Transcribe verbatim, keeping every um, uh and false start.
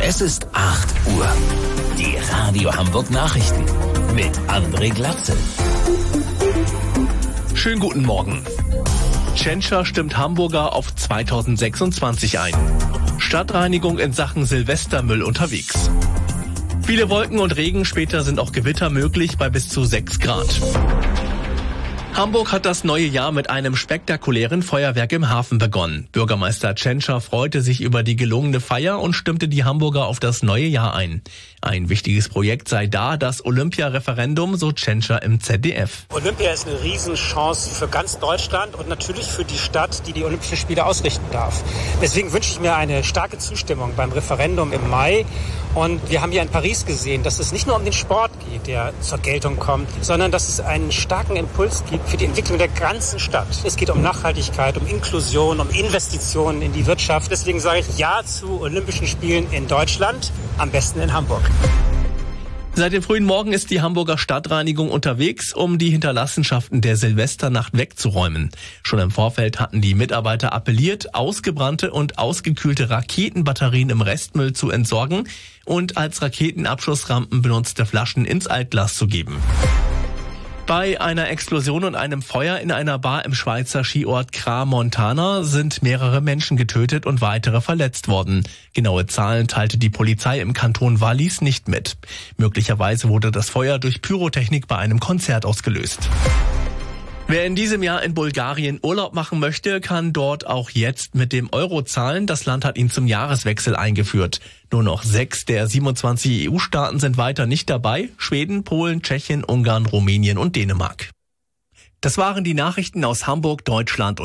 Es ist acht Uhr. Die Radio Hamburg Nachrichten mit André Glatzel. Schönen guten Morgen. Tschentscher stimmt Hamburger auf zweitausendsechsundzwanzig ein. Stadtreinigung in Sachen Silvestermüll unterwegs. Viele Wolken und Regen, später sind auch Gewitter möglich bei bis zu sechs Grad. Hamburg hat das neue Jahr mit einem spektakulären Feuerwerk im Hafen begonnen. Bürgermeister Tschentscher freute sich über die gelungene Feier und stimmte die Hamburger auf das neue Jahr ein. Ein wichtiges Projekt sei da das Olympia-Referendum, so Tschentscher im Z D F. Olympia ist eine Riesenchance für ganz Deutschland und natürlich für die Stadt, die die Olympischen Spiele ausrichten darf. Deswegen wünsche ich mir eine starke Zustimmung beim Referendum im Mai. Und wir haben hier in Paris gesehen, dass es nicht nur um den Sport geht, der zur Geltung kommt, sondern dass es einen starken Impuls gibt für die Entwicklung der ganzen Stadt. Es geht um Nachhaltigkeit, um Inklusion, um Investitionen in die Wirtschaft. Deswegen sage ich Ja zu Olympischen Spielen in Deutschland, am besten in Hamburg. Seit dem frühen Morgen ist die Hamburger Stadtreinigung unterwegs, um die Hinterlassenschaften der Silvesternacht wegzuräumen. Schon im Vorfeld hatten die Mitarbeiter appelliert, ausgebrannte und ausgekühlte Raketenbatterien im Restmüll zu entsorgen und als Raketenabschussrampen benutzte Flaschen ins Altglas zu geben. Bei einer Explosion und einem Feuer in einer Bar im Schweizer Skiort Crans-Montana sind mehrere Menschen getötet und weitere verletzt worden. Genaue Zahlen teilte die Polizei im Kanton Wallis nicht mit. Möglicherweise wurde das Feuer durch Pyrotechnik bei einem Konzert ausgelöst. Wer in diesem Jahr in Bulgarien Urlaub machen möchte, kann dort auch jetzt mit dem Euro zahlen. Das Land hat ihn zum Jahreswechsel eingeführt. Nur noch sechs der siebenundzwanzig E U-Staaten sind weiter nicht dabei. Schweden, Polen, Tschechien, Ungarn, Rumänien und Dänemark. Das waren die Nachrichten aus Hamburg, Deutschland und